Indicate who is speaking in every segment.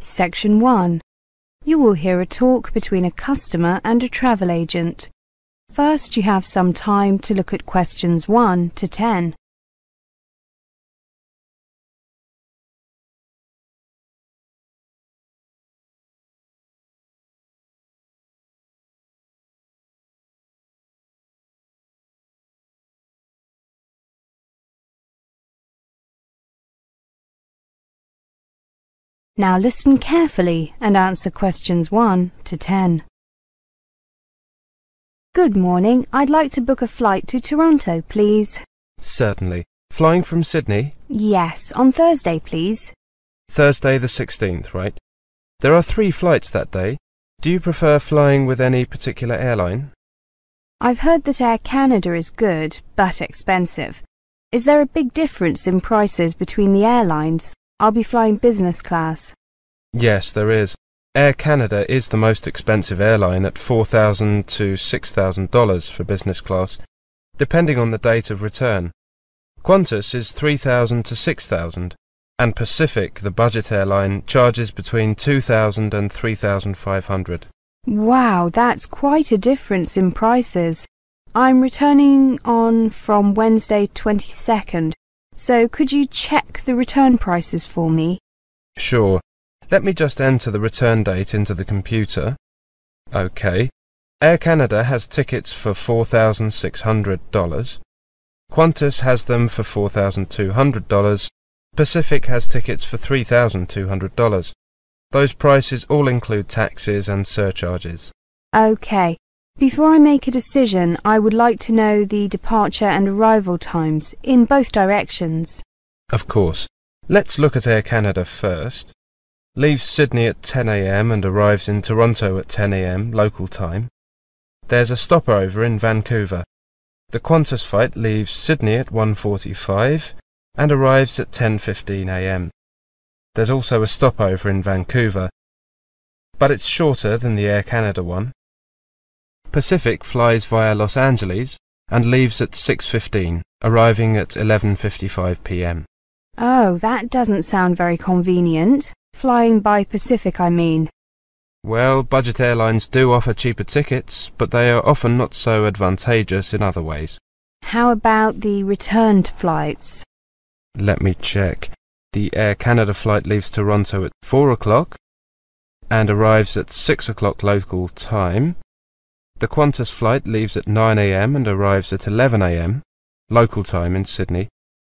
Speaker 1: Section 1. You will hear a talk between a customer and a travel agent. First, you have some time to look at questions 1 to 10. Now listen carefully and answer questions 1 to 10. Good morning. I'd like to book a flight to Toronto, please.
Speaker 2: Certainly. Flying from Sydney?
Speaker 1: Yes, on Thursday, please.
Speaker 2: Thursday the 16th, right? There are 3 flights that day. Do you prefer flying with any particular airline?
Speaker 1: I've heard that Air Canada is good, but expensive. Is there a big difference in prices between the airlines? I'll be flying business class.
Speaker 2: Yes, there is. Air Canada is the most expensive airline at $4,000 to $6,000 for business class, depending on the date of return. Qantas is $3,000 to $6,000, and Pacific, the budget airline, charges between $2,000 and $3,500.
Speaker 1: Wow, that's quite a difference in prices. I'm returning from Wednesday 22nd, so could you check the return prices for me?
Speaker 2: Sure. Let me just enter the return date into the computer. OK. Air Canada has tickets for $4,600. Qantas has them for $4,200. Pacific has tickets for $3,200. Those prices all include taxes and surcharges.
Speaker 1: OK. Before I make a decision, I would like to know the departure and arrival times in both directions.
Speaker 2: Of course. Let's look at Air Canada first. Leaves Sydney at 10 a.m. and arrives in Toronto at 10 a.m. local time. There's a stopover in Vancouver. The Qantas flight leaves Sydney at 1:45 and arrives at 10:15 a.m. There's also a stopover in Vancouver, but it's shorter than the Air Canada one. Pacific flies via Los Angeles and leaves at 6:15, arriving at 11:55 p.m.
Speaker 1: Oh, that doesn't sound very convenient. Flying by Pacific, I mean.
Speaker 2: Well, budget airlines do offer cheaper tickets, but they are often not so advantageous in other ways.
Speaker 1: How about the returned flights?
Speaker 2: Let me check. The Air Canada flight leaves Toronto at 4 o'clock and arrives at 6 o'clock local time. The Qantas flight leaves at 9 a.m. and arrives at 11 a.m. local time in Sydney.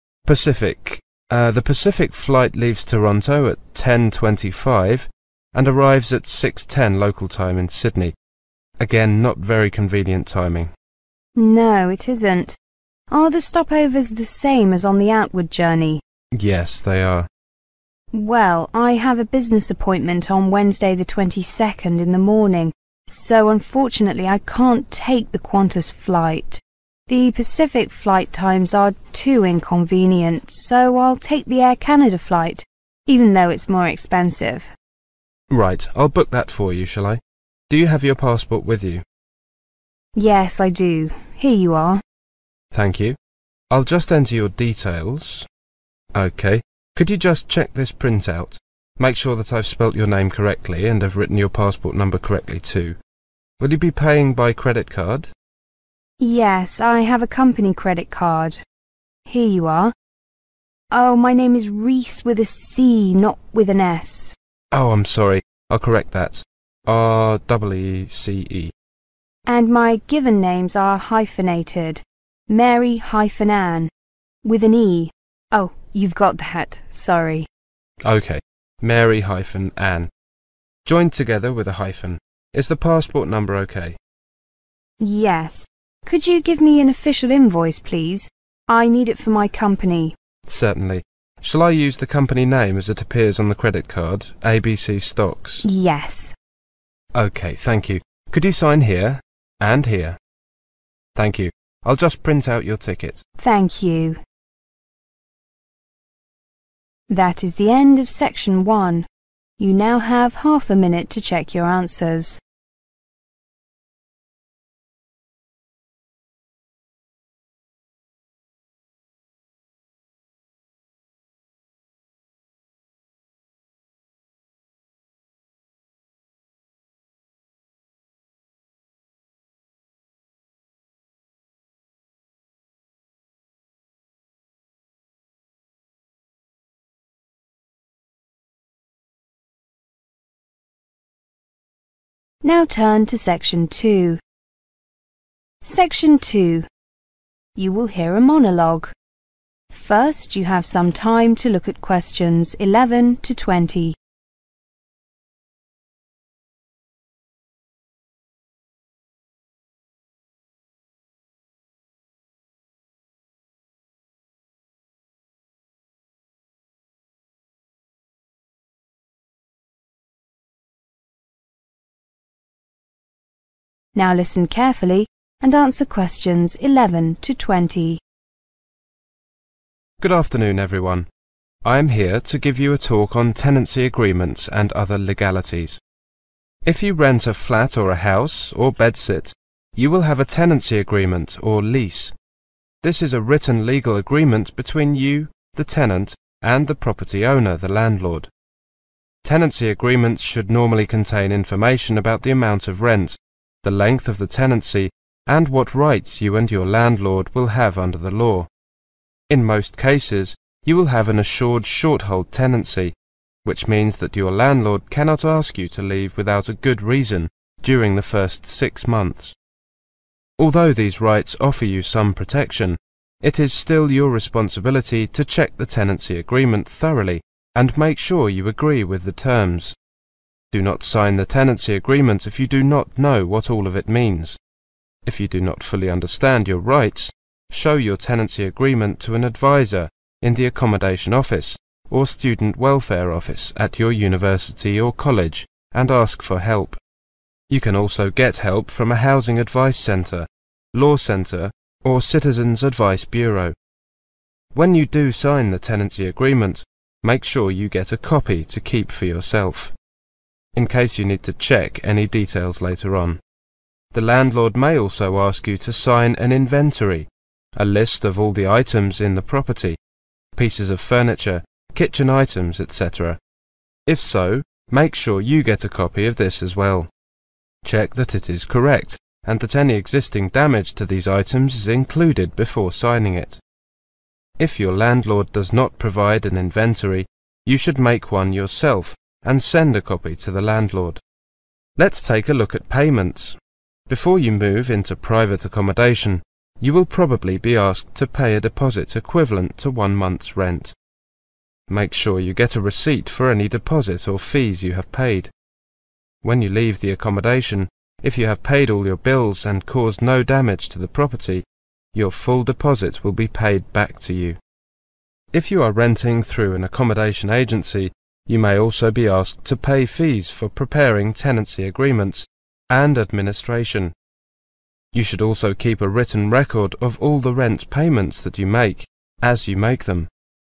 Speaker 2: The Pacific flight leaves Toronto at 10:25 and arrives at 6:10 local time in Sydney. Again, not very convenient timing.
Speaker 1: No, it isn't. Are the stopovers the same as on the outward journey?
Speaker 2: Yes, they are.
Speaker 1: Well, I have a business appointment on Wednesday the 22nd in the morning, so unfortunately I can't take the Qantas flight. The Pacific flight times are too inconvenient, so I'll take the Air Canada flight, even though it's more expensive.
Speaker 2: Right, I'll book that for you, shall I? Do you have your passport with you?
Speaker 1: Yes, I do. Here you are.
Speaker 2: Thank you. I'll just enter your details. OK. Could you just check this printout? Make sure that I've spelt your name correctly and have written your passport number correctly too. Will you be paying by credit card?
Speaker 1: Yes, I have a company credit card. Here you are. Oh, my name is Reese with a C, not with an S.
Speaker 2: Oh, I'm sorry. I'll correct that. R-E-E-C-E.
Speaker 1: And my given names are hyphenated. Mary-Ann, with an E. Oh, you've got that. Sorry.
Speaker 2: OK. Mary-Ann. Joined together with a hyphen. Is the passport number OK?
Speaker 1: Yes. Could you give me an official invoice, please? I need it for my company.
Speaker 2: Certainly. Shall I use the company name as it appears on the credit card, ABC Stocks?
Speaker 1: Yes.
Speaker 2: OK, thank you. Could you sign here and here? Thank you. I'll just print out your ticket.
Speaker 1: Thank you. That is the end of section 1. You now have half a minute to check your answers. Now turn to Section 2. Section 2. You will hear a monologue. First, you have some time to look at questions 11 to 20. Now listen carefully and answer questions 11 to 20.
Speaker 2: Good afternoon, everyone. I am here to give you a talk on tenancy agreements and other legalities. If you rent a flat or a house or bedsit, you will have a tenancy agreement or lease. This is a written legal agreement between you, the tenant, and the property owner, the landlord. Tenancy agreements should normally contain information about the amount of rent, the length of the tenancy, and what rights you and your landlord will have under the law. In most cases, you will have an assured shorthold tenancy, which means that your landlord cannot ask you to leave without a good reason during the first 6 months. Although these rights offer you some protection, it is still your responsibility to check the tenancy agreement thoroughly and make sure you agree with the terms. Do not sign the tenancy agreement if you do not know what all of it means. If you do not fully understand your rights, show your tenancy agreement to an advisor in the accommodation office or student welfare office at your university or college and ask for help. You can also get help from a housing advice centre, law centre, or Citizens Advice Bureau. When you do sign the tenancy agreement, make sure you get a copy to keep for yourself, in case you need to check any details later on. The landlord may also ask you to sign an inventory, a list of all the items in the property, pieces of furniture, kitchen items, etc. If so, make sure you get a copy of this as well. Check that it is correct and that any existing damage to these items is included before signing it. If your landlord does not provide an inventory, you should make one yourself and send a copy to the landlord. Let's take a look at payments. Before you move into private accommodation, you will probably be asked to pay a deposit equivalent to 1 month's rent. Make sure you get a receipt for any deposit or fees you have paid. When you leave the accommodation, if you have paid all your bills and caused no damage to the property, your full deposit will be paid back to you. If you are renting through an accommodation agency, you may also be asked to pay fees for preparing tenancy agreements and administration. You should also keep a written record of all the rent payments that you make, as you make them.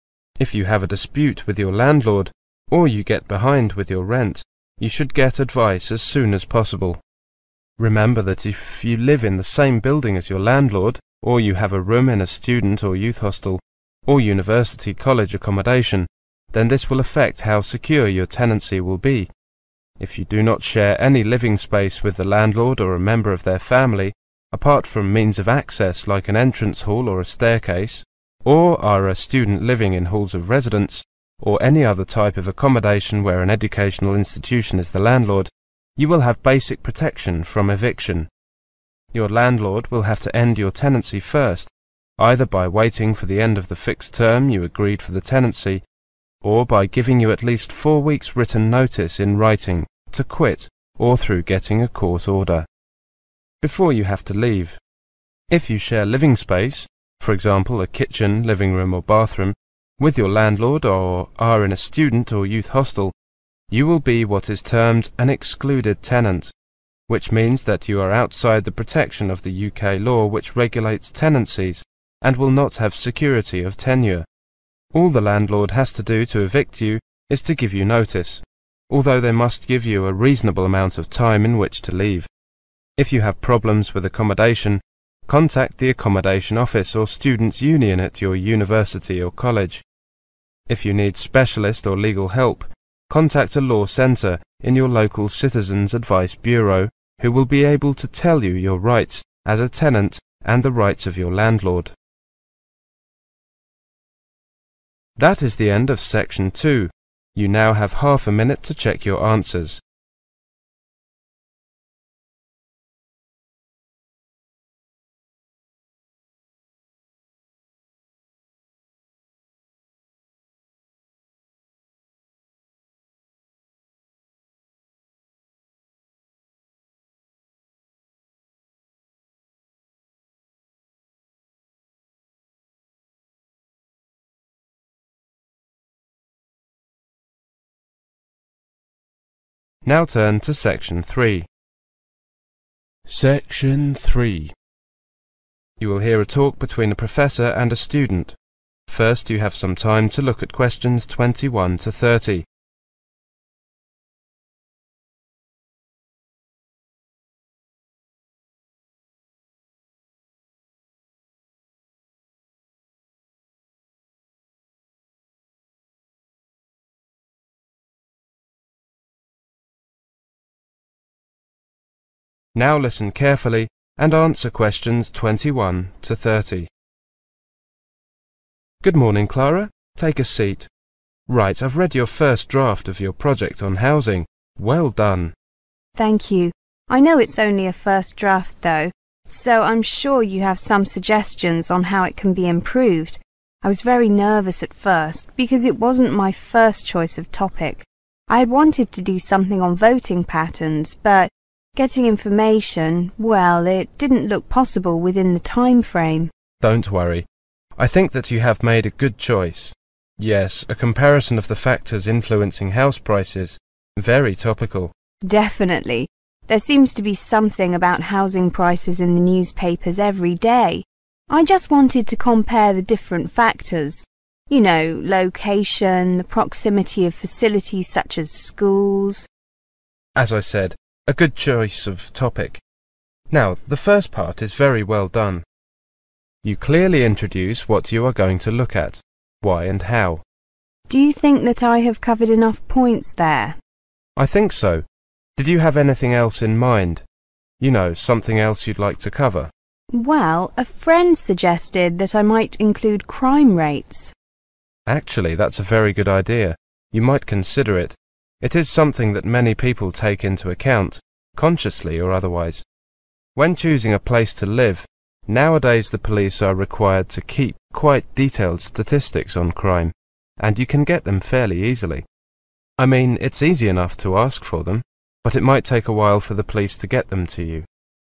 Speaker 2: If you have a dispute with your landlord, or you get behind with your rent, you should get advice as soon as possible. Remember that if you live in the same building as your landlord, or you have a room in a student or youth hostel, or university college accommodation, then this will affect how secure your tenancy will be. If you do not share any living space with the landlord or a member of their family, apart from means of access like an entrance hall or a staircase, or are a student living in halls of residence, or any other type of accommodation where an educational institution is the landlord, you will have basic protection from eviction. Your landlord will have to end your tenancy first, either by waiting for the end of the fixed term you agreed for the tenancy, or by giving you at least 4 weeks written notice in writing to quit, or through getting a court order. Before you have to leave, if you share living space, for example a kitchen, living room or bathroom, with your landlord or are in a student or youth hostel, you will be what is termed an excluded tenant, which means that you are outside the protection of the UK law which regulates tenancies and will not have security of tenure. All the landlord has to do to evict you is to give you notice, although they must give you a reasonable amount of time in which to leave. If you have problems with accommodation, contact the accommodation office or students' union at your university or college. If you need specialist or legal help, contact a law centre in your local Citizens Advice Bureau who will be able to tell you your rights as a tenant and the rights of your landlord. That is the end of Section 2. You now have half a minute to check your answers. Now turn to Section 3. Section 3. You will hear a talk between a professor and a student. First, you have some time to look at questions 21 to 30. Now listen carefully and answer questions 21 to 30. Good morning, Clara. Take a seat. Right, I've read your first draft of your project on housing. Well done.
Speaker 1: Thank you. I know it's only a first draft though, so I'm sure you have some suggestions on how it can be improved. I was very nervous at first because it wasn't my first choice of topic. I had wanted to do something on voting patterns, but getting information, well, it didn't look possible within the time frame.
Speaker 2: Don't worry. I think that you have made a good choice. Yes, a comparison of the factors influencing house prices. Very topical.
Speaker 1: Definitely. There seems to be something about housing prices in the newspapers every day. I just wanted to compare the different factors. You know, location, the proximity of facilities such as schools.
Speaker 2: As I said, a good choice of topic. Now, the first part is very well done. You clearly introduce what you are going to look at, why and how.
Speaker 1: Do you think that I have covered enough points there?
Speaker 2: I think so. Did you have anything else in mind? You know, something else you'd like to cover?
Speaker 1: Well, a friend suggested that I might include crime rates.
Speaker 2: Actually, that's a very good idea. You might consider it. It is something that many people take into account, consciously or otherwise. When choosing a place to live, nowadays the police are required to keep quite detailed statistics on crime, and you can get them fairly easily. I mean, it's easy enough to ask for them, but it might take a while for the police to get them to you.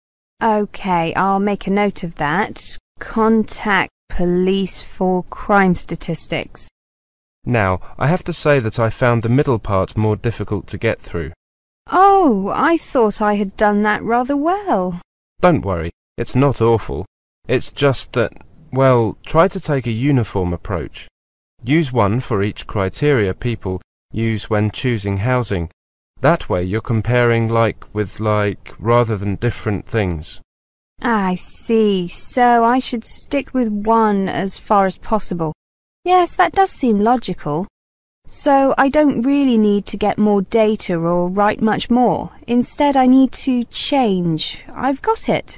Speaker 1: OK, I'll make a note of that. Contact police for crime statistics.
Speaker 2: Now, I have to say that I found the middle part more difficult to get through.
Speaker 1: Oh, I thought I had done that rather well.
Speaker 2: Don't worry, it's not awful. It's just that, well, try to take a uniform approach. Use one for each criteria people use when choosing housing. That way you're comparing like with like rather than different things.
Speaker 1: I see. So I should stick with one as far as possible. Yes, that does seem logical. So I don't really need to get more data or write much more. Instead, I need to change. I've got it.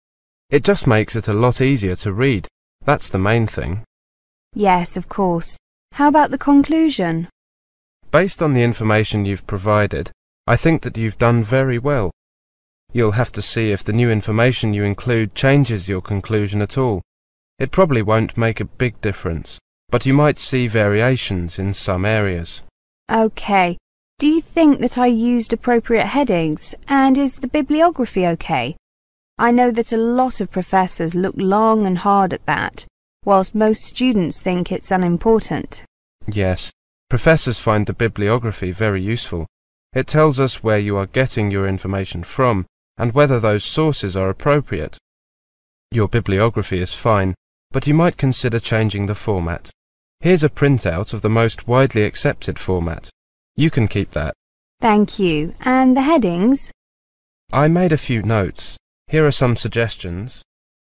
Speaker 2: It just makes it a lot easier to read. That's the main thing.
Speaker 1: Yes, of course. How about the conclusion?
Speaker 2: Based on the information you've provided, I think that you've done very well. You'll have to see if the new information you include changes your conclusion at all. It probably won't make a big difference, but you might see variations in some areas.
Speaker 1: OK. Do you think that I used appropriate headings, and is the bibliography OK? I know that a lot of professors look long and hard at that, whilst most students think it's unimportant.
Speaker 2: Yes, professors find the bibliography very useful. It tells us where you are getting your information from and whether those sources are appropriate. Your bibliography is fine, but you might consider changing the format. Here's a printout of the most widely accepted format. You can keep that.
Speaker 1: Thank you. And the headings?
Speaker 2: I made a few notes. Here are some suggestions.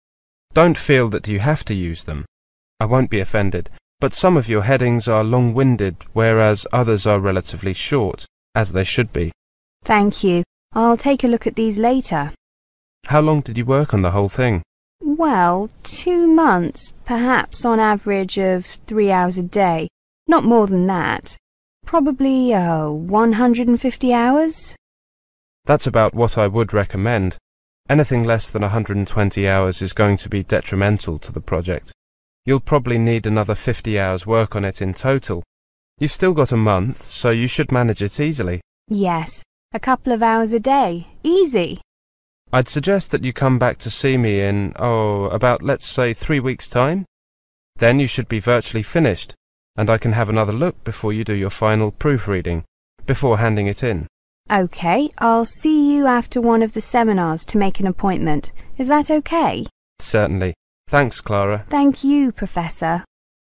Speaker 2: Don't feel that you have to use them. I won't be offended, but some of your headings are long-winded, whereas others are relatively short, as they should be.
Speaker 1: Thank you. I'll take a look at these later.
Speaker 2: How long did you work on the whole thing?
Speaker 1: Well, 2 months, perhaps on average of 3 hours a day. Not more than that. Probably, 150 hours?
Speaker 2: That's about what I would recommend. Anything less than 120 hours is going to be detrimental to the project. You'll probably need another 50 hours work on it in total. You've still got a month, so you should manage it easily.
Speaker 1: Yes, a couple of hours a day. Easy.
Speaker 2: I'd suggest that you come back to see me in, about, let's say, 3 weeks' time. Then you should be virtually finished, and I can have another look before you do your final proofreading, before handing it in.
Speaker 1: Okay, I'll see you after one of the seminars to make an appointment. Is that okay?
Speaker 2: Certainly. Thanks, Clara.
Speaker 1: Thank you, Professor.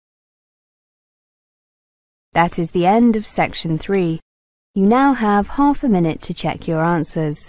Speaker 1: That is the end of section 3. You now have half a minute to check your answers.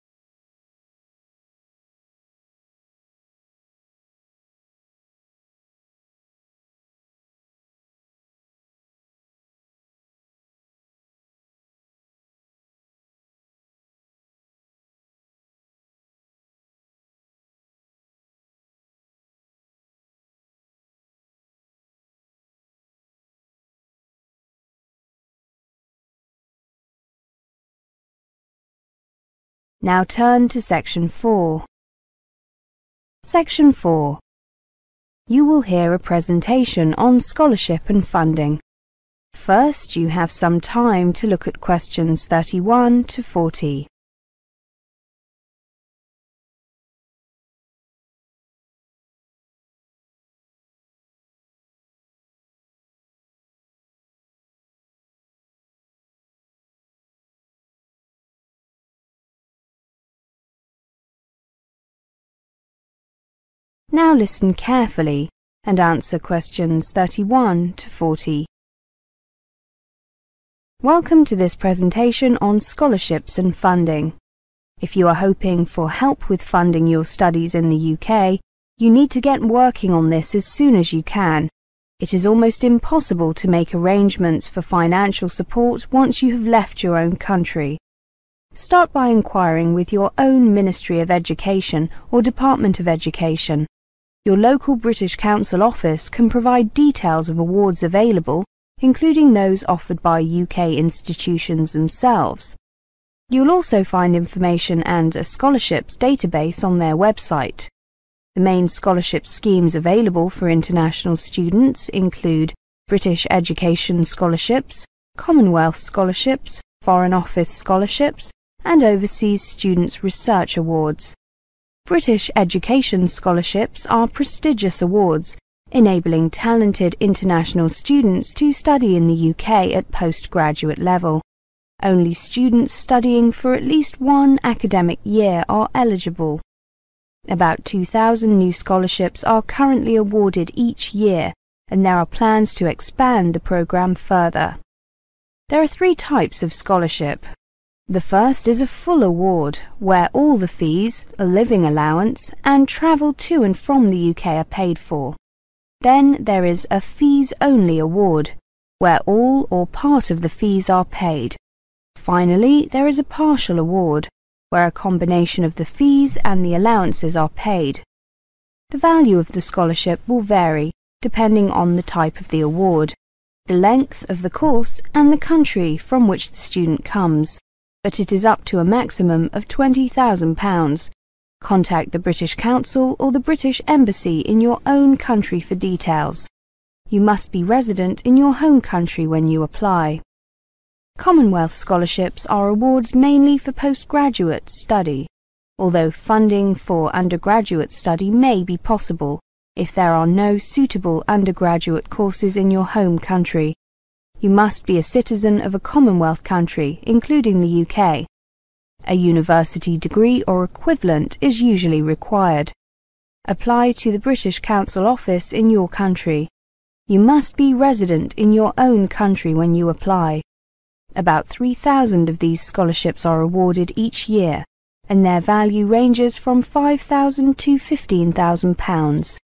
Speaker 1: Now turn to section 4. Section 4. You will hear a presentation on scholarship and funding. First, you have some time to look at questions 31 to 40. Now listen carefully and answer questions 31 to 40. Welcome to this presentation on scholarships and funding. If you are hoping for help with funding your studies in the UK, you need to get working on this as soon as you can. It is almost impossible to make arrangements for financial support once you have left your own country. Start by inquiring with your own Ministry of Education or Department of Education. Your local British Council office can provide details of awards available, including those offered by UK institutions themselves. You'll also find information and a scholarships database on their website. The main scholarship schemes available for international students include British Education Scholarships, Commonwealth Scholarships, Foreign Office Scholarships, and Overseas Students' Research Awards. British Education Scholarships are prestigious awards, enabling talented international students to study in the UK at postgraduate level. Only students studying for at least one academic year are eligible. About 2,000 new scholarships are currently awarded each year, and there are plans to expand the programme further. There are 3 types of scholarship. The first is a full award, where all the fees, a living allowance, and travel to and from the UK are paid for. Then there is a fees-only award, where all or part of the fees are paid. Finally, there is a partial award, where a combination of the fees and the allowances are paid. The value of the scholarship will vary, depending on the type of the award, the length of the course, and the country from which the student comes, but it is up to a maximum of £20,000. Contact the British Council or the British Embassy in your own country for details. You must be resident in your home country when you apply. Commonwealth scholarships are awards mainly for postgraduate study, although funding for undergraduate study may be possible if there are no suitable undergraduate courses in your home country. You must be a citizen of a Commonwealth country, including the UK. A university degree or equivalent is usually required. Apply to the British Council office in your country. You must be resident in your own country when you apply. About 3,000 of these scholarships are awarded each year, and their value ranges from £5,000 to £15,000.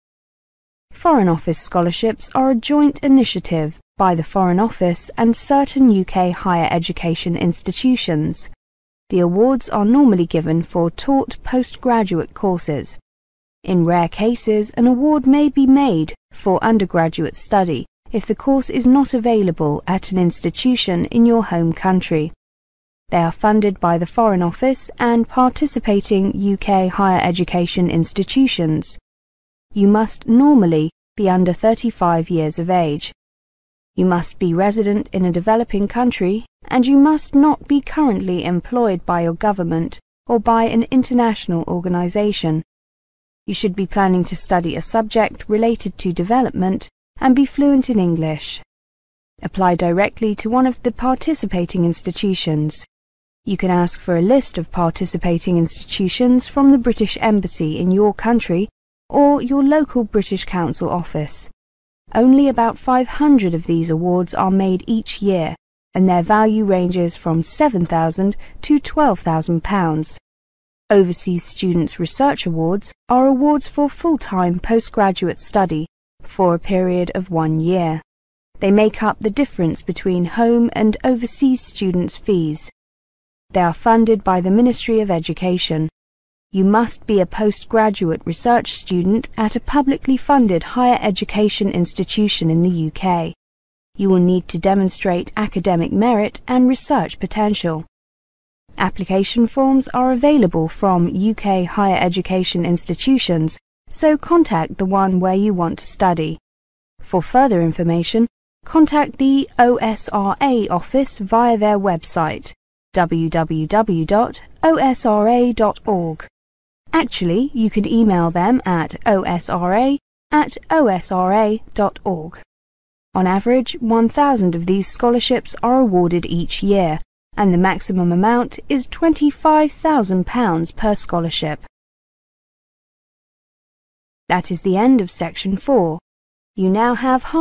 Speaker 1: Foreign Office scholarships are a joint initiative by the Foreign Office and certain UK higher education institutions. The awards are normally given for taught postgraduate courses. In rare cases, an award may be made for undergraduate study if the course is not available at an institution in your home country. They are funded by the Foreign Office and participating UK higher education institutions. You must normally be under 35 years of age. You must be resident in a developing country, and you must not be currently employed by your government or by an international organisation. You should be planning to study a subject related to development and be fluent in English. Apply directly to one of the participating institutions. You can ask for a list of participating institutions from the British Embassy in your country or your local British Council office. Only about 500 of these awards are made each year, and their value ranges from £7,000 to £12,000. Overseas Students' Research Awards are awards for full-time postgraduate study for a period of 1 year. They make up the difference between home and overseas students' fees. They are funded by the Ministry of Education. You must be a postgraduate research student at a publicly funded higher education institution in the UK. You will need to demonstrate academic merit and research potential. Application forms are available from UK higher education institutions, so contact the one where you want to study. For further information, contact the OSRA office via their website, www.osra.org. Actually, you can email them at osra@osra.org. On average, 1,000 of these scholarships are awarded each year, and the maximum amount is £25,000 per scholarship. That is the end of Section 4. You now have